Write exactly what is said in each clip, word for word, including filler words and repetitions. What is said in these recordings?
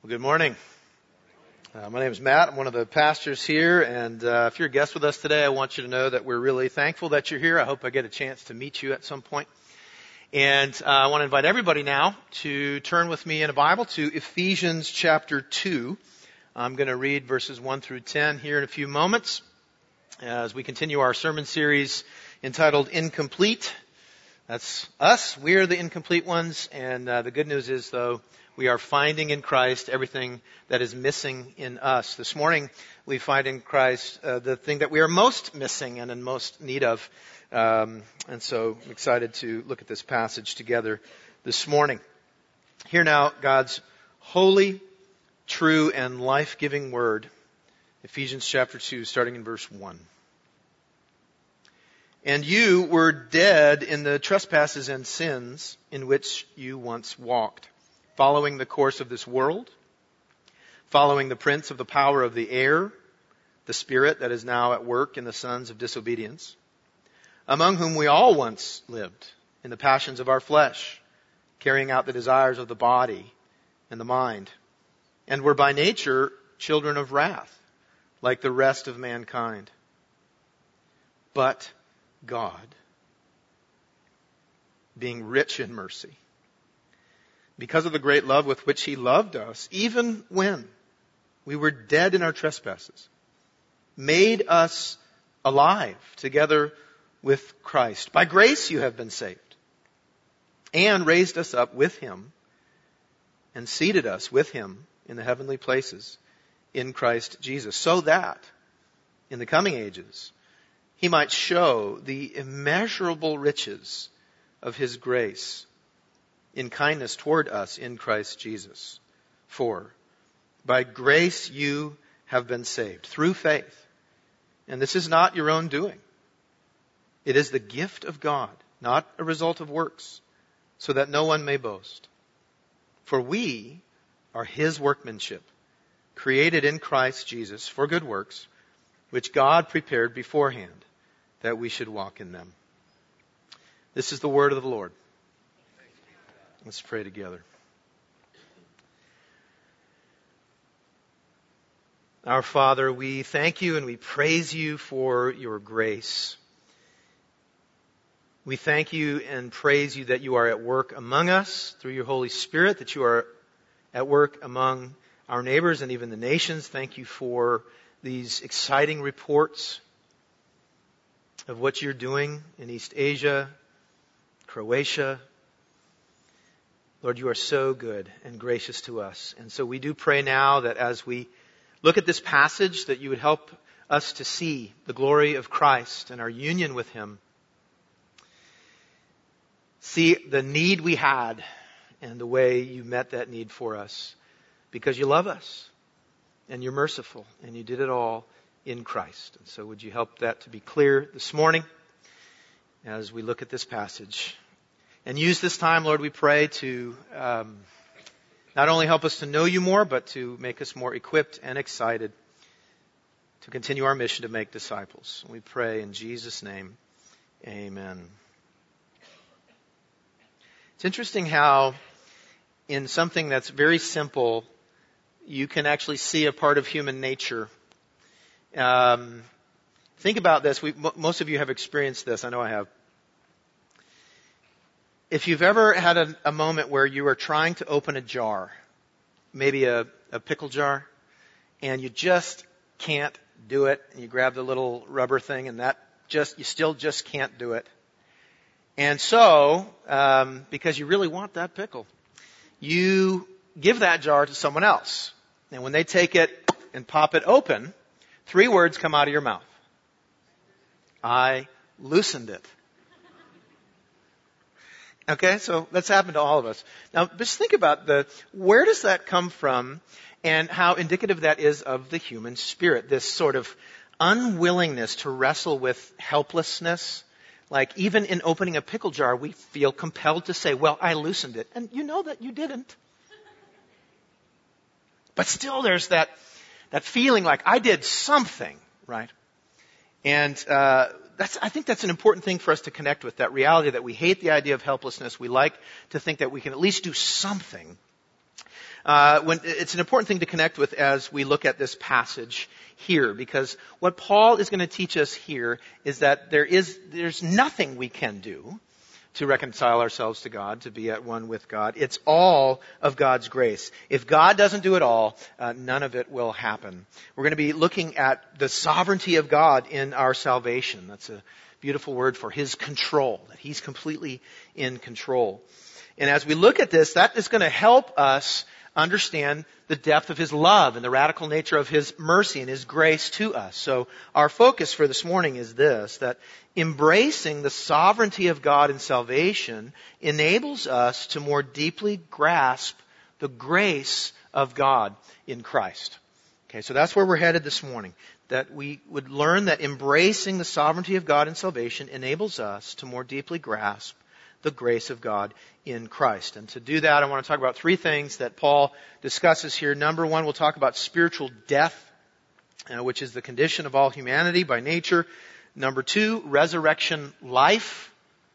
Well, good morning. Uh, my name is Matt. I'm one of the pastors here, and uh, if you're a guest with us today, I want you to know that we're really thankful that you're here. I hope I get a chance to meet you at some point. And uh, I want to invite everybody now to turn with me in a Bible to Ephesians chapter two. I'm going to read verses one through ten here in a few moments as we continue our sermon series entitled Incomplete. That's us. We're the incomplete ones, and uh, the good news is, though, we are finding in Christ everything that is missing in us. This morning, we find in Christ uh, the thing that we are most missing and in most need of. Um, and so I'm excited to look at this passage together this morning. Hear now God's holy, true, and life-giving word. Ephesians chapter two, starting in verse one. And you were dead in the trespasses and sins in which you once walked, following the course of this world, following the prince of the power of the air, the spirit that is now at work in the sons of disobedience, among whom we all once lived in the passions of our flesh, carrying out the desires of the body and the mind, and were by nature children of wrath, like the rest of mankind. But God, being rich in mercy, because of the great love with which He loved us, even when we were dead in our trespasses, made us alive together with Christ. By grace you have been saved, and raised us up with Him, and seated us with Him in the heavenly places in Christ Jesus, so that in the coming ages He might show the immeasurable riches of His grace in kindness toward us in Christ Jesus. For by grace you have been saved through faith. And this is not your own doing. It is the gift of God, not a result of works, so that no one may boast. For we are His workmanship, created in Christ Jesus for good works, which God prepared beforehand that we should walk in them. This is the word of the Lord. Let's pray together. Our Father, we thank you and we praise you for your grace. We thank you and praise you that you are at work among us through your Holy Spirit, that you are at work among our neighbors and even the nations. Thank you for these exciting reports of what you're doing in East Asia, Croatia. Lord, you are so good and gracious to us. And so we do pray now that as we look at this passage, that you would help us to see the glory of Christ and our union with Him. See the need we had and the way you met that need for us. Because you love us and you're merciful and you did it all in Christ. And so would you help that to be clear this morning as we look at this passage. And use this time, Lord, we pray, to um, not only help us to know you more, but to make us more equipped and excited to continue our mission to make disciples. We pray in Jesus' name, amen. It's interesting how in something that's very simple, you can actually see a part of human nature. Um, think about this. We, most of you have experienced this. I know I have. If you've ever had a, a moment where you are trying to open a jar, maybe a, a pickle jar, and you just can't do it, and you grab the little rubber thing, and that just you still just can't do it. And so, um, because you really want that pickle, you give that jar to someone else. And when they take it and pop it open, three words come out of your mouth. I loosened it. Okay, so that's happened to all of us. Now, just think about the, where does that come from and how indicative that is of the human spirit, this sort of unwillingness to wrestle with helplessness. Like even in opening a pickle jar, we feel compelled to say, well, I loosened it. And you know that you didn't. But still there's that, that feeling like I did something, right? And, uh, That's, I think that's an important thing for us to connect with, that reality that we hate the idea of helplessness. We like to think that we can at least do something. uh, when, it's an important thing to connect with as we look at this passage here, because what Paul is going to teach us here is that there is, there's nothing we can do to reconcile ourselves to God, to be at one with God. It's all of God's grace. If God doesn't do it all, uh, none of it will happen. We're going to be looking at the sovereignty of God in our salvation. That's a beautiful word for His control, that He's completely in control. And as we look at this, that is going to help us understand the depth of His love and the radical nature of His mercy and His grace to us. So our focus for this morning is this, that embracing the sovereignty of God in salvation enables us to more deeply grasp the grace of God in Christ. Okay, so that's where we're headed this morning. That we would learn that embracing the sovereignty of God in salvation enables us to more deeply grasp the grace of God in Christ. And to do that, I want to talk about three things that Paul discusses here. Number one, we'll talk about spiritual death, uh, which is the condition of all humanity by nature. Number two, resurrection life,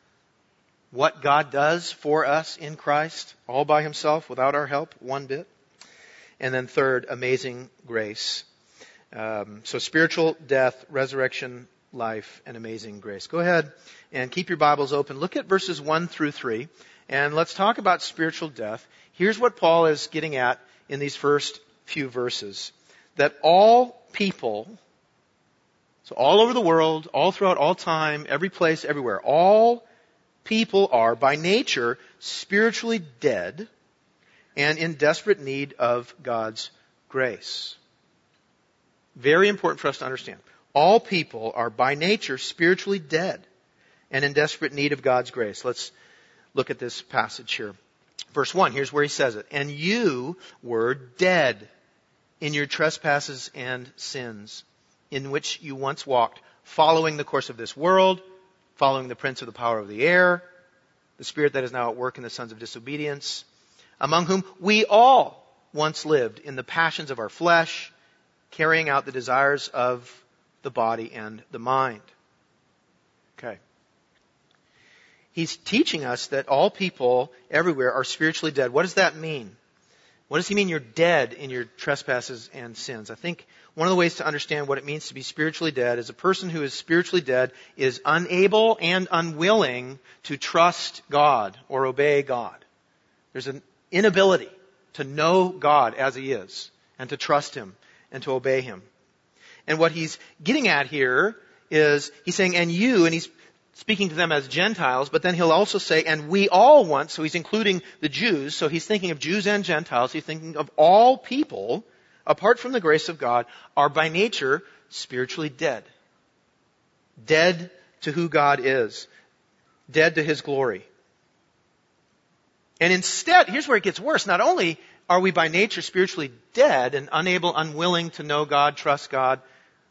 what God does for us in Christ, all by Himself, without our help, one bit. And then third, amazing grace. Um, so spiritual death, resurrection life, and amazing grace. Go ahead and keep your Bibles open. Look at verses one through three, and let's talk about spiritual death. Here's what Paul is getting at in these first few verses. That all people, so all over the world, all throughout all time, every place, everywhere, all people are by nature spiritually dead and in desperate need of God's grace. Very important for us to understand. All people are by nature spiritually dead and in desperate need of God's grace. Let's look at this passage here. Verse one, here's where he says it. And you were dead in your trespasses and sins, in which you once walked, following the course of this world, following the prince of the power of the air, the spirit that is now at work in the sons of disobedience, among whom we all once lived in the passions of our flesh, carrying out the desires of the body and the mind. Okay. He's teaching us that all people everywhere are spiritually dead. What does that mean? What does he mean you're dead in your trespasses and sins? I think one of the ways to understand what it means to be spiritually dead is a person who is spiritually dead is unable and unwilling to trust God or obey God. There's an inability to know God as He is and to trust Him and to obey Him. And what he's getting at here is he's saying, and you, and he's speaking to them as Gentiles, but then he'll also say, and we all once, so he's including the Jews, so he's thinking of Jews and Gentiles, he's thinking of all people, apart from the grace of God, are by nature spiritually dead. Dead to who God is. Dead to His glory. And instead, here's where it gets worse. Not only are we by nature spiritually dead and unable, unwilling to know God, trust God,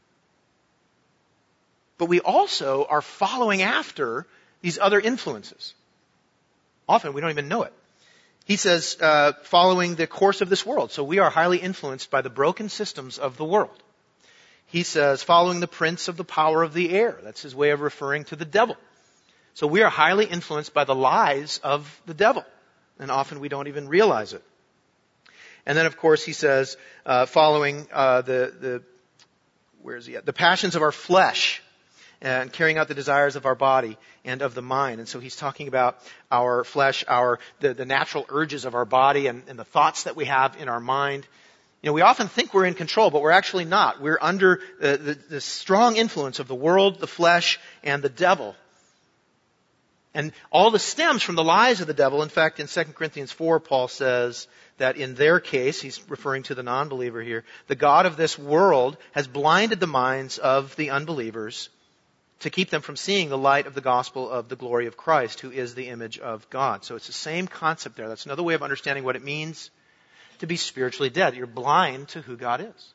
but we also are following after these other influences. Often we don't even know it. He says, uh, following the course of this world. So we are highly influenced by the broken systems of the world. He says, following the prince of the power of the air. That's his way of referring to the devil. So we are highly influenced by the lies of the devil. And often we don't even realize it. And then, of course, he says, uh, following uh, the, the, where is he at? The passions of our flesh. And carrying out the desires of our body and of the mind. And so he's talking about our flesh, our the, the natural urges of our body and, and the thoughts that we have in our mind. You know, we often think we're in control, but we're actually not. We're under the, the, the strong influence of the world, the flesh, and the devil. And all this stems from the lies of the devil. In fact, in Second Corinthians four, Paul says that in their case, he's referring to the non-believer here, the God of this world has blinded the minds of the unbelievers to keep them from seeing the light of the gospel of the glory of Christ, who is the image of God. So it's the same concept there. That's another way of understanding what it means to be spiritually dead. You're blind to who God is.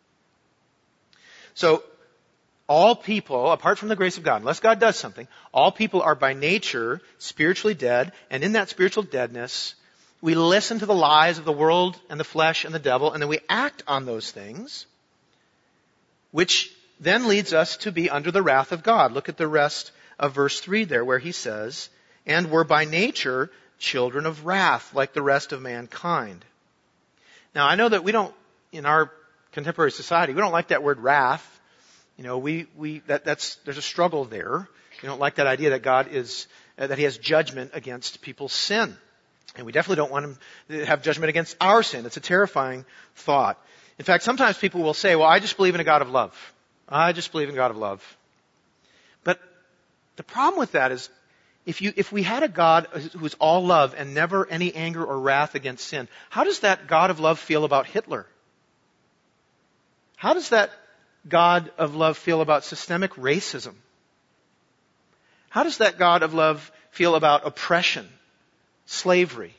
So all people, apart from the grace of God, unless God does something, all people are by nature spiritually dead. And in that spiritual deadness, we listen to the lies of the world and the flesh and the devil, and then we act on those things, which then leads us to be under the wrath of God. Look at the rest of verse three there, where he says, and were by nature children of wrath, like the rest of mankind. Now, I know that we don't, in our contemporary society, we don't like that word wrath. You know, we, we, that, that's, there's a struggle there. We don't like that idea that God is, uh, that He has judgment against people's sin. And we definitely don't want Him to have judgment against our sin. It's a terrifying thought. In fact, sometimes people will say, well, I just believe in a God of love. I just believe in a God of love. But the problem with that is, if you, if we had a God who's all love and never any anger or wrath against sin, how does that God of love feel about Hitler? How does that God of love feel about systemic racism? How does that God of love feel about oppression, slavery?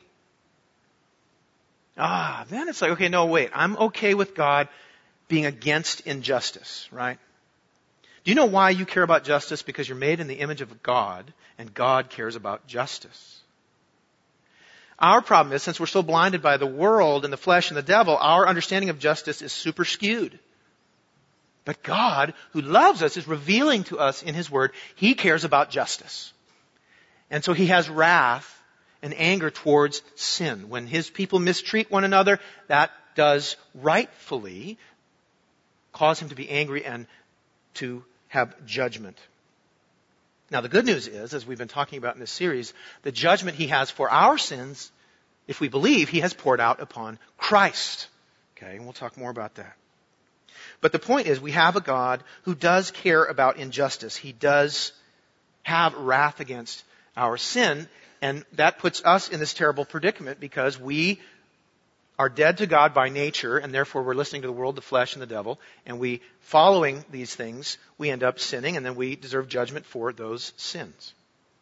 Ah, then it's like, okay, no, wait, I'm okay with God being against injustice, right? Do you know why you care about justice? Because you're made in the image of God, and God cares about justice. Our problem is, since we're so blinded by the world and the flesh and the devil, our understanding of justice is super skewed. But God, who loves us, is revealing to us in His Word, He cares about justice. And so He has wrath and anger towards sin. When His people mistreat one another, that does rightfully cause Him to be angry and to have judgment. Now, the good news is, as we've been talking about in this series, the judgment He has for our sins, if we believe, He has poured out upon Christ. Okay, and we'll talk more about that. But the point is, we have a God who does care about injustice. He does have wrath against our sin, and that puts us in this terrible predicament because we are dead to God by nature, and therefore we're listening to the world, the flesh, and the devil, and we, following these things, we end up sinning, and then we deserve judgment for those sins.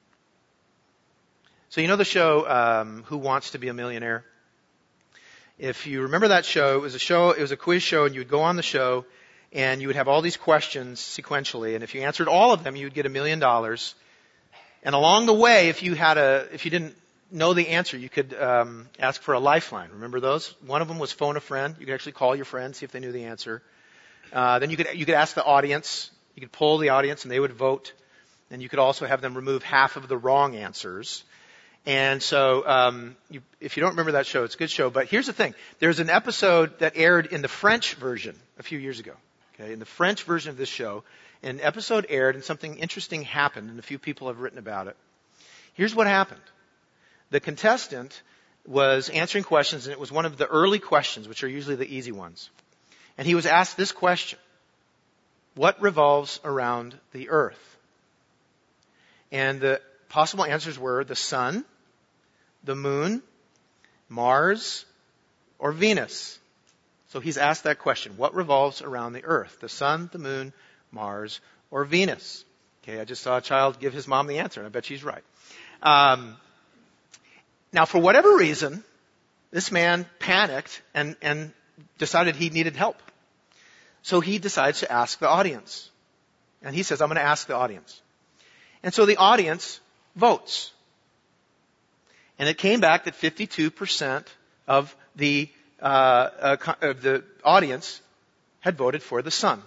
So you know the show, um, Who Wants to Be a Millionaire? If you remember that show, it was a show, it was a quiz show, and you would go on the show, and you would have all these questions sequentially, and if you answered all of them, you would get a million dollars. And along the way, if you had a, if you didn't know the answer, you could um, ask for a lifeline. Remember those? One of them was phone a friend. You could actually call your friend, see if they knew the answer. Uh, then you could you could ask the audience. You could poll the audience, and they would vote. And you could also have them remove half of the wrong answers. And so, um, you, if you don't remember that show, it's a good show. But here's the thing: there's an episode that aired in the French version a few years ago. Okay, in the French version of this show, an episode aired, and something interesting happened, and a few people have written about it. Here's what happened. The contestant was answering questions, and it was one of the early questions, which are usually the easy ones. And he was asked this question: what revolves around the earth? And the possible answers were the sun, the moon, Mars, or Venus. So he's asked that question: what revolves around the earth? The sun, the moon, Mars, or Venus? Okay, I just saw a child give his mom the answer, and I bet she's right. Um, Now, for whatever reason, this man panicked and, and decided he needed help. So he decides to ask the audience. And he says, I'm going to ask the audience. And so the audience votes. And it came back that fifty-two percent of the, uh, uh, of the audience had voted for the sun.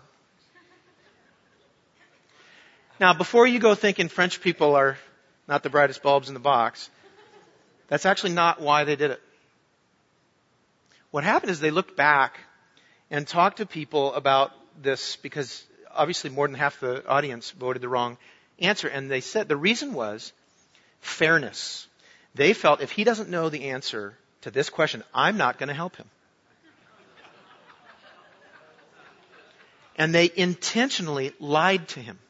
Now, before you go thinking French people are not the brightest bulbs in the box, that's actually not why they did it. What happened is they looked back and talked to people about this because obviously more than half the audience voted the wrong answer. And they said the reason was fairness. They felt if he doesn't know the answer to this question, I'm not going to help him. And they intentionally lied to him.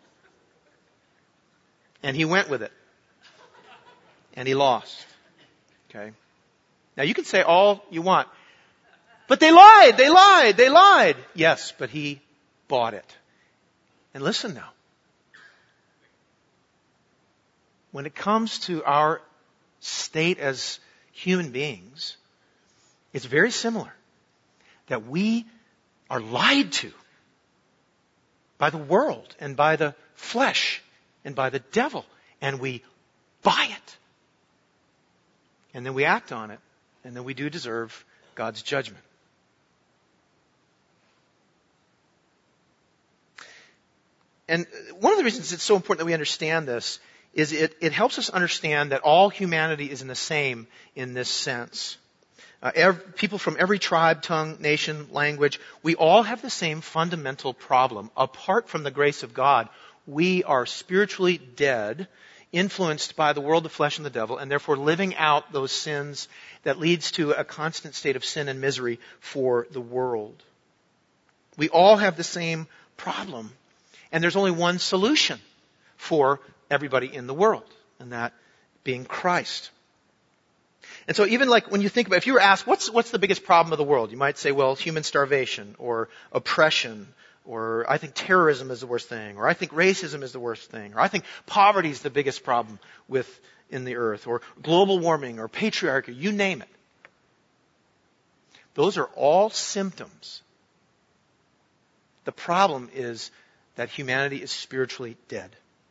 And he went with it. And he lost. Okay. Now you can say all you want. But they lied, they lied, they lied. Yes, but he bought it. And listen now. When it comes to our state as human beings, it's very similar. That we are lied to by the world and by the flesh and by the devil. And we buy it. And then we act on it. And then we do deserve God's judgment. And one of the reasons it's so important that we understand this is it, it helps us understand that all humanity is in the same in this sense. uh, ev- people from every tribe, tongue, nation, language, we all have the same fundamental problem. Apart from the grace of God, we are spiritually dead, influenced by the world, the flesh, and the devil, and therefore living out those sins that leads to a constant state of sin and misery for the world. We all have the same problem, and there's only one solution for everybody in the world, and that being Christ. And so even like when you think about, if you were asked, what's, what's the biggest problem of the world? You might say, well, human starvation, or oppression, or I think terrorism is the worst thing, or I think racism is the worst thing, or I think poverty is the biggest problem with in the earth, or global warming, or patriarchy, you name it. Those are all symptoms. The problem is that humanity is spiritually dead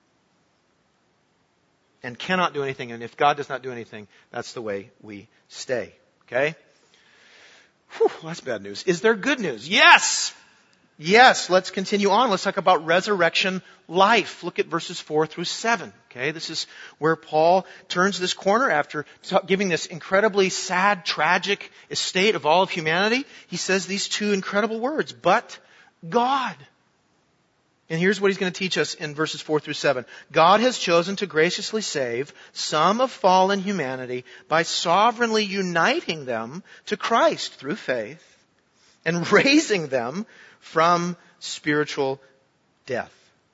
and cannot do anything. And if God does not do anything, that's the way we stay. Okay? Whew, that's bad news. Is there good news? Yes! Yes, let's continue on. Let's talk about resurrection life. Look at verses four through seven. Okay, this is where Paul turns this corner after giving this incredibly sad, tragic estate of all of humanity. He says these two incredible words, but God. And here's what he's going to teach us in verses four through seven. God has chosen to graciously save some of fallen humanity by sovereignly uniting them to Christ through faith and raising them from spiritual death.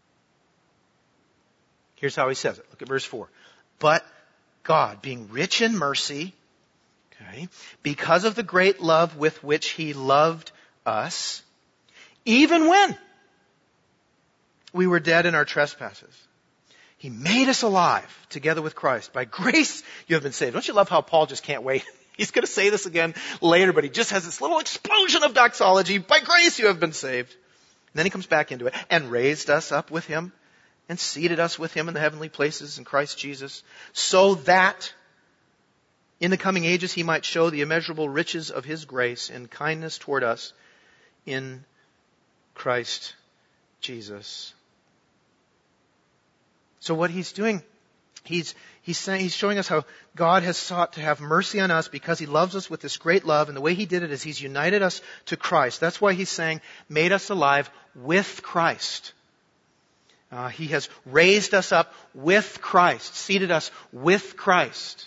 Here's how he says it. Look at verse four. But God, being rich in mercy, okay, because of the great love with which He loved us, even when we were dead in our trespasses, He made us alive together with Christ. By grace you have been saved. Don't you love how Paul just can't wait? He's going to say this again later, but he just has this little explosion of doxology. By grace you have been saved. And then he comes back into it. And raised us up with Him and seated us with Him in the heavenly places in Christ Jesus, so that in the coming ages He might show the immeasurable riches of His grace and kindness toward us in Christ Jesus. So what he's doing, he's he's saying he's showing us how God has sought to have mercy on us because He loves us with this great love, and the way He did it is He's united us to Christ. That's why he's saying, made us alive with Christ. Uh, he has raised us up with Christ, seated us with Christ.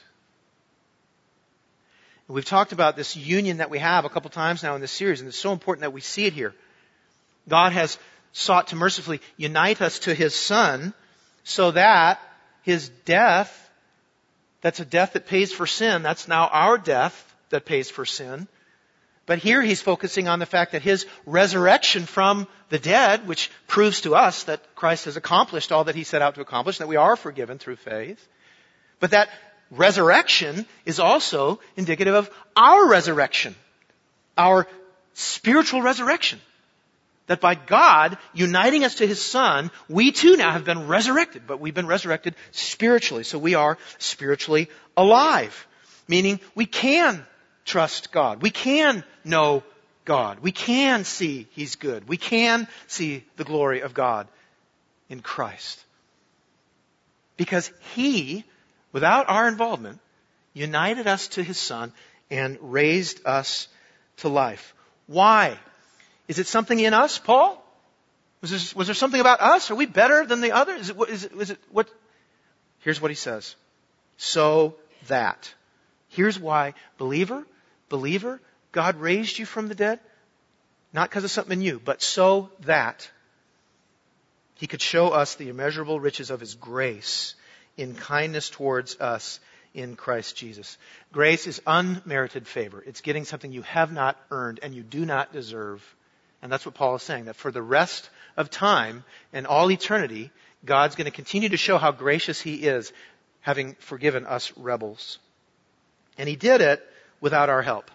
And we've talked about this union that we have a couple times now in this series, and it's so important that we see it here. God has sought to mercifully unite us to His Son so that His death, that's a death that pays for sin, that's now our death that pays for sin. But here he's focusing on the fact that His resurrection from the dead, which proves to us that Christ has accomplished all that He set out to accomplish, that we are forgiven through faith. But that resurrection is also indicative of our resurrection, our spiritual resurrection. That by God uniting us to His Son, we too now have been resurrected, but we've been resurrected spiritually. So we are spiritually alive, meaning we can trust God. We can know God. We can see He's good. We can see the glory of God in Christ. Because He, without our involvement, united us to His Son and raised us to life. Why? Is it something in us, Paul? Was there, was there something about us? Are we better than the others? Is it, is it, is it what? Here's what he says. So that. Here's why. Believer, believer, God raised you from the dead. Not because of something in you, but so that He could show us the immeasurable riches of His grace in kindness towards us in Christ Jesus. Grace is unmerited favor. It's getting something you have not earned and you do not deserve. And that's what Paul is saying, that for the rest of time and all eternity, God's going to continue to show how gracious He is, having forgiven us rebels. And He did it without our help.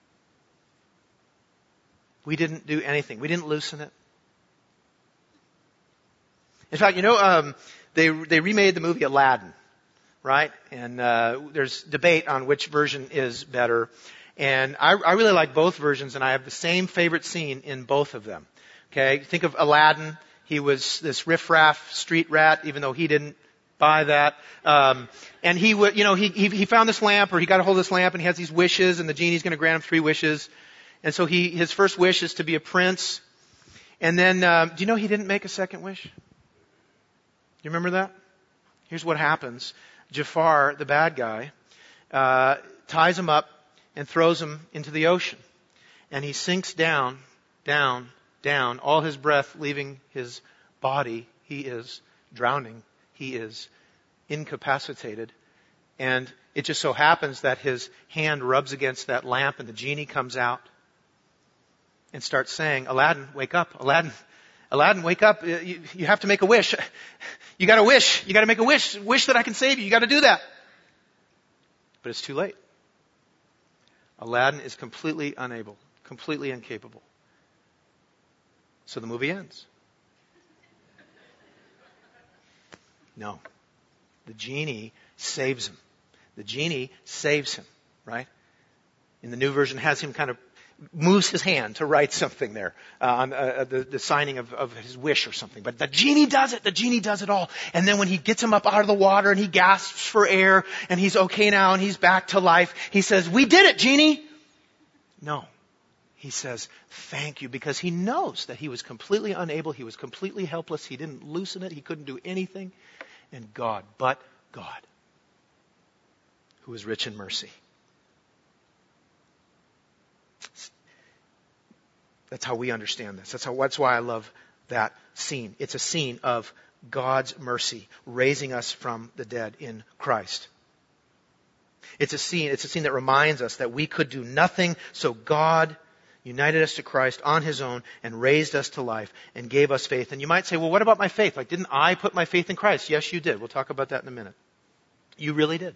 We didn't do anything. We didn't loosen it. In fact, you know, um, they they remade the movie Aladdin, right? And uh, there's debate on which version is better. And I, I really like both versions, and I have the same favorite scene in both of them. Okay, think of Aladdin. He was this riffraff street rat, even though he didn't buy that. Um, and he would, you know, he, he he found this lamp, or he got a hold of this lamp, and he has these wishes, and the genie's going to grant him three wishes. And so he his first wish is to be a prince. And then, um, do you know he didn't make a second wish? Do you remember that? Here's what happens. Jafar, the bad guy, uh, ties him up and throws him into the ocean. And he sinks down, down, down, all his breath leaving his body. He is drowning. He is incapacitated. And it just so happens that his hand rubs against that lamp, and the genie comes out and starts saying, Aladdin, wake up. Aladdin, Aladdin, wake up. You, you have to make a wish. You got to wish. You got to make a wish. Wish that I can save you. You got to do that. But it's too late. Aladdin is completely unable, completely incapable. So the movie ends. No. The genie saves him. The genie saves him, right? In the new version, has him kind of moves his hand to write something there uh, on uh, the, the signing of, of his wish or something. But the genie does it. The genie does it all. And then when he gets him up out of the water and he gasps for air and he's okay now and he's back to life, he says, we did it, genie. No. He says, thank you, because he knows that he was completely unable. He was completely helpless. He didn't loosen it. He couldn't do anything. And God, but God, who is rich in mercy. That's how we understand this. That's how, that's why I love that scene. It's a scene of God's mercy, raising us from the dead in Christ. It's a scene, it's a scene that reminds us that we could do nothing, so God united us to Christ on His own and raised us to life and gave us faith. And you might say, well, what about my faith? Like, didn't I put my faith in Christ? Yes, you did. We'll talk about that in a minute. You really did.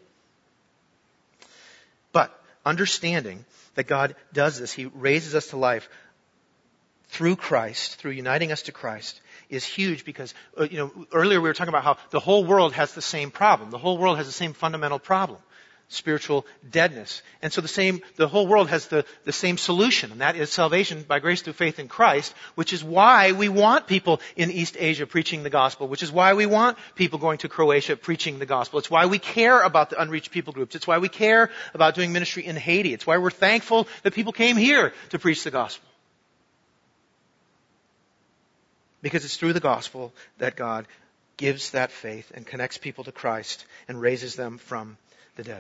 But understanding that God does this, He raises us to life through Christ, through uniting us to Christ, is huge because, uh, you know, earlier we were talking about how the whole world has the same problem. The whole world has the same fundamental problem. Spiritual deadness. And so the same, the whole world has the, the same solution, and that is salvation by grace through faith in Christ, which is why we want people in East Asia preaching the gospel, which is why we want people going to Croatia preaching the gospel. It's why we care about the unreached people groups. It's why we care about doing ministry in Haiti. It's why we're thankful that people came here to preach the gospel. Because it's through the gospel that God gives that faith and connects people to Christ and raises them from the dead.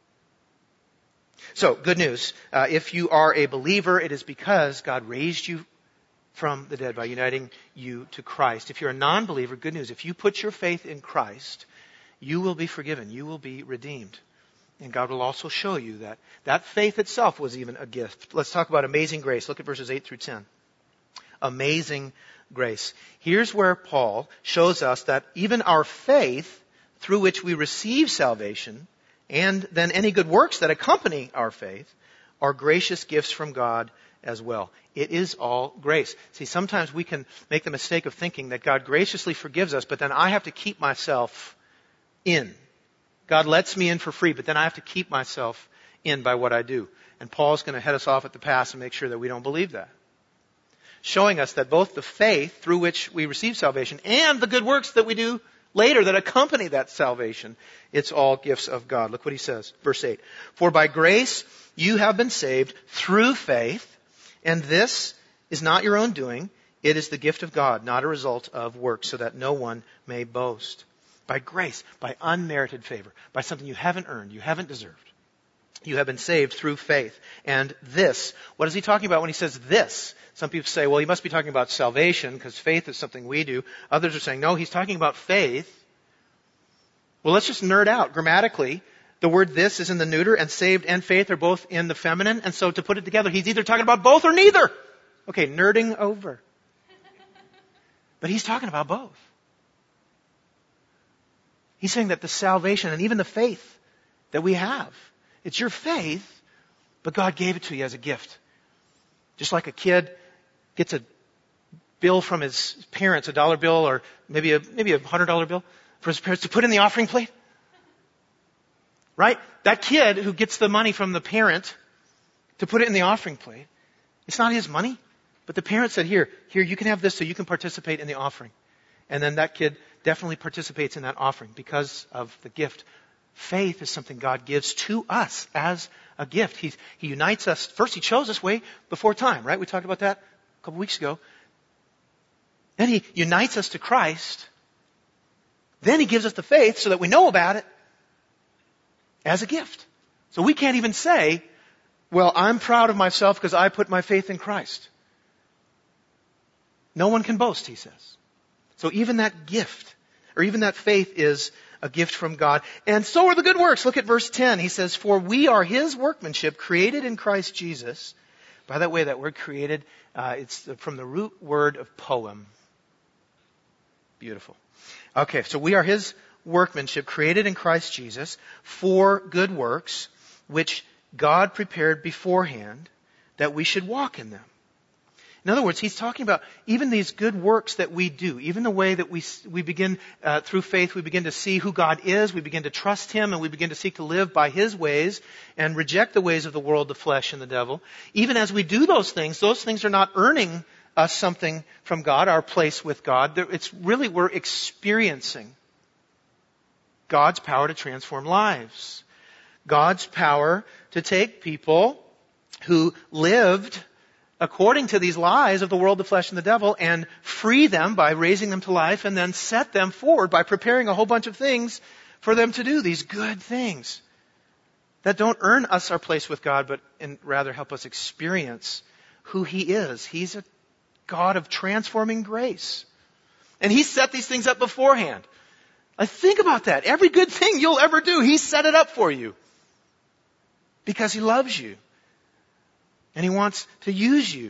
So, good news. Uh, if you are a believer, it is because God raised you from the dead by uniting you to Christ. If you're a non-believer, good news. If you put your faith in Christ, you will be forgiven. You will be redeemed. And God will also show you that that faith itself was even a gift. Let's talk about amazing grace. Look at verses eight through ten. Amazing grace. Here's where Paul shows us that even our faith, through which we receive salvation, and then any good works that accompany our faith, are gracious gifts from God as well. It is all grace. See, sometimes we can make the mistake of thinking that God graciously forgives us, but then I have to keep myself in. God lets me in for free, but then I have to keep myself in by what I do. And Paul's going to head us off at the pass and make sure that we don't believe that. Showing us that both the faith through which we receive salvation and the good works that we do later that accompany that salvation, it's all gifts of God. Look what he says, verse eight. For by grace you have been saved through faith, and this is not your own doing. It is the gift of God, not a result of works, so that no one may boast. By grace, by unmerited favor, by something you haven't earned, you haven't deserved. You have been saved through faith. And this, what is he talking about when he says this? Some people say, well, he must be talking about salvation because faith is something we do. Others are saying, no, he's talking about faith. Well, let's just nerd out. Grammatically, the word this is in the neuter, and saved and faith are both in the feminine. And so to put it together, he's either talking about both or neither. Okay, nerding over. But he's talking about both. He's saying that the salvation and even the faith that we have, it's your faith, but God gave it to you as a gift. Just like a kid gets a bill from his parents, a dollar bill or maybe a maybe a hundred dollar bill for his parents to put in the offering plate. Right? That kid who gets the money from the parent to put it in the offering plate, it's not his money, but the parent said, here, here, you can have this so you can participate in the offering. And then that kid definitely participates in that offering because of the gift. Faith is something God gives to us as a gift. He, he unites us. First, He chose us way before time, right? We talked about that a couple weeks ago. Then He unites us to Christ. Then He gives us the faith so that we know about it as a gift. So we can't even say, well, I'm proud of myself because I put my faith in Christ. No one can boast, He says. So even that gift, or even that faith is a gift from God. And so are the good works. Look at verse ten. He says, for we are His workmanship, created in Christ Jesus. By that way, that word created, uh, it's from the root word of poem. Beautiful. Okay, so we are His workmanship, created in Christ Jesus, for good works, which God prepared beforehand that we should walk in them. In other words, He's talking about even these good works that we do, even the way that we we begin, uh, through faith, we begin to see who God is, we begin to trust Him, and we begin to seek to live by His ways and reject the ways of the world, the flesh, and the devil. Even as we do those things, those things are not earning us something from God, our place with God. It's really, we're experiencing God's power to transform lives. God's power to take people who lived according to these lies of the world, the flesh, and the devil, and free them by raising them to life, and then set them forward by preparing a whole bunch of things for them to do, these good things that don't earn us our place with God, but and rather help us experience who He is. He's a God of transforming grace. And He set these things up beforehand. Like, think about that. Every good thing you'll ever do, He set it up for you. Because He loves you. And He wants to use you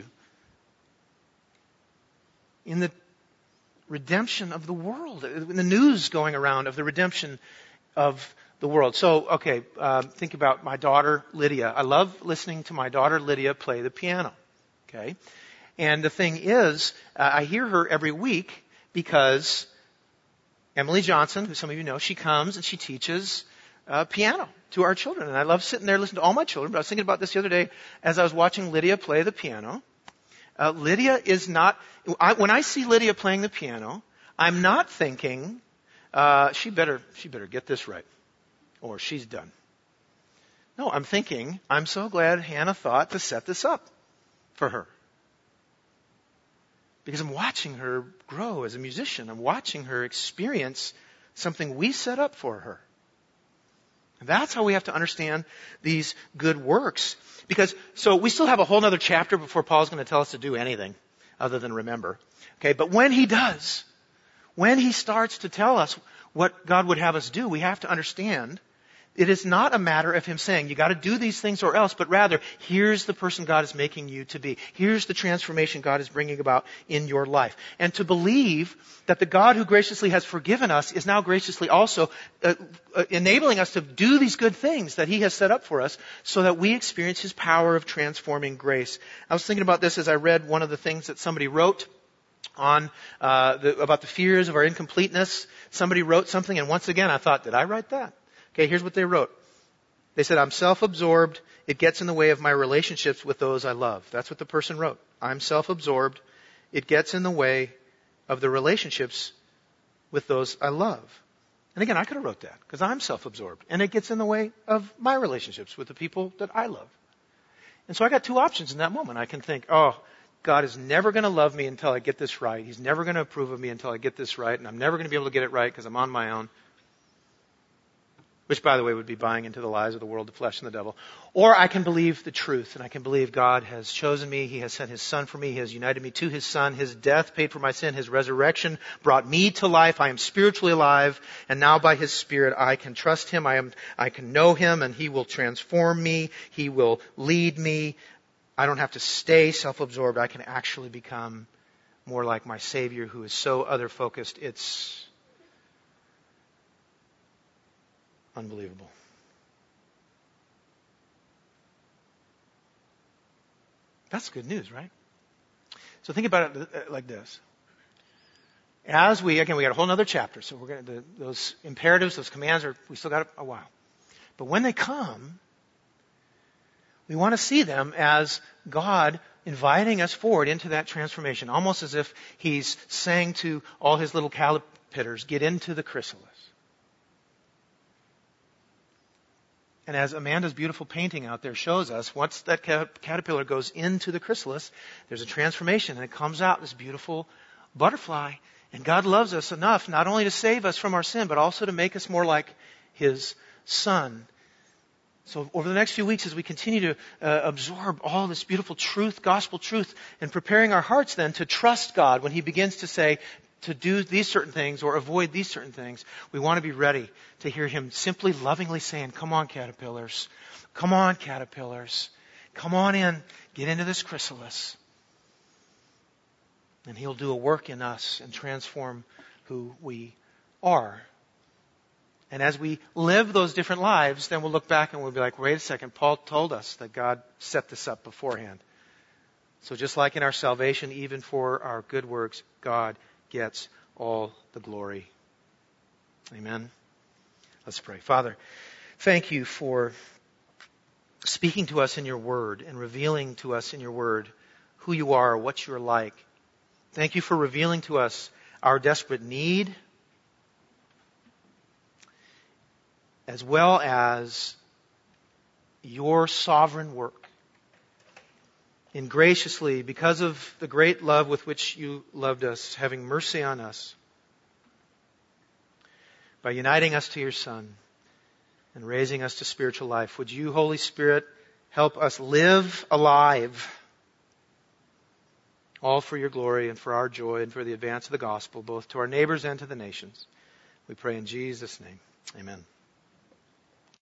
in the redemption of the world, in the news going around of the redemption of the world. So, okay, uh, think about my daughter Lydia. I love listening to my daughter Lydia play the piano. Okay, and the thing is, uh, I hear her every week because Emily Johnson, who some of you know, she comes and she teaches uh, piano to our children. And I love sitting there listening to all my children. But I was thinking about this the other day as I was watching Lydia play the piano. Uh, Lydia is not, I, when I see Lydia playing the piano, I'm not thinking, uh, she better, she better get this right. Or she's done. No, I'm thinking, I'm so glad Hannah thought to set this up for her. Because I'm watching her grow as a musician. I'm watching her experience something we set up for her. And that's how we have to understand these good works. Because, so we still have a whole other chapter before Paul's going to tell us to do anything other than remember. Okay, but when he does, when he starts to tell us what God would have us do, we have to understand it is not a matter of him saying, you got to do these things or else, but rather, here's the person God is making you to be. Here's the transformation God is bringing about in your life. And to believe that the God who graciously has forgiven us is now graciously also uh, uh, enabling us to do these good things that He has set up for us so that we experience His power of transforming grace. I was thinking about this as I read one of the things that somebody wrote on uh, the, about the fears of our incompleteness. Somebody wrote something, and once again I thought, did I write that? Okay, here's what they wrote. They said, I'm self-absorbed. It gets in the way of my relationships with those I love. That's what the person wrote. I'm self-absorbed. It gets in the way of the relationships with those I love. And again, I could have wrote that because I'm self-absorbed. And it gets in the way of my relationships with the people that I love. And so I got two options in that moment. I can think, oh, God is never going to love me until I get this right. He's never going to approve of me until I get this right. And I'm never going to be able to get it right because I'm on my own. Which, by the way, would be buying into the lies of the world, the flesh, and the devil. Or I can believe the truth, and I can believe God has chosen me. He has sent His Son for me. He has united me to His Son. His death paid for my sin. His resurrection brought me to life. I am spiritually alive, and now by His Spirit I can trust Him. I am, I can know Him, and He will transform me. He will lead me. I don't have to stay self-absorbed. I can actually become more like my Savior, who is so other-focused. It's unbelievable. That's good news, right? So think about it like this. As we, again, we got a whole other chapter, so we're going to, those imperatives, those commands are, we still got a while. But when they come, we want to see them as God inviting us forward into that transformation, almost as if He's saying to all His little caterpillars get into the chrysalis. And as Amanda's beautiful painting out there shows us, once that caterpillar goes into the chrysalis, there's a transformation and it comes out this beautiful butterfly. And God loves us enough not only to save us from our sin, but also to make us more like His Son. So over the next few weeks, as we continue to uh, absorb all this beautiful truth, gospel truth, and preparing our hearts then to trust God when He begins to say to do these certain things or avoid these certain things, we want to be ready to hear Him simply lovingly saying, come on, caterpillars. Come on, caterpillars. Come on in. Get into this chrysalis. And He'll do a work in us and transform who we are. And as we live those different lives, then we'll look back and we'll be like, wait a second, Paul told us that God set this up beforehand. So just like in our salvation, even for our good works, God gets all the glory. Amen. Let's pray. Father, thank You for speaking to us in Your Word and revealing to us in Your Word who You are, what You're like. Thank You for revealing to us our desperate need, as well as Your sovereign work in graciously, because of the great love with which You loved us, having mercy on us by uniting us to Your Son and raising us to spiritual life. Would You, Holy Spirit, help us live alive, all for Your glory and for our joy and for the advance of the gospel, both to our neighbors and to the nations. We pray in Jesus' name. Amen.